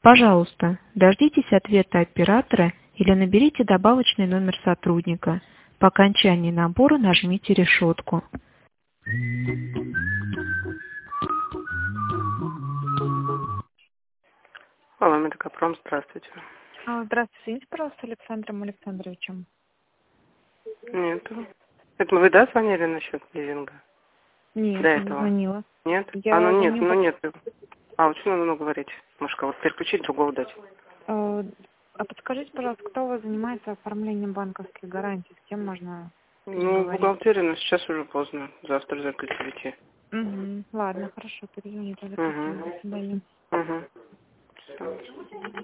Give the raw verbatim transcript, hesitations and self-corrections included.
Пожалуйста, дождитесь ответа оператора или наберите добавочный номер сотрудника. По окончании набора нажмите решетку. Алло, Медокопром, здравствуйте. А, Здравствуйте, извините, пожалуйста, Александром Александровичем. Нет. Это вы, да, звонили насчет лизинга? Нет, До я не этого? звонила. Нет? Я А, ну нет, звоню ну по- нет. А, очень надо много говорить. Может, кого-то переключить, другого дать. э, А подскажите, пожалуйста, кто у вас занимается оформлением банковских гарантий? С кем можно Ну, переговорить? бухгалтерия, но сейчас уже поздно. Завтра за к девяти. Угу. Ладно, хорошо, перезвоните. До Угу. свидания. Угу. Все.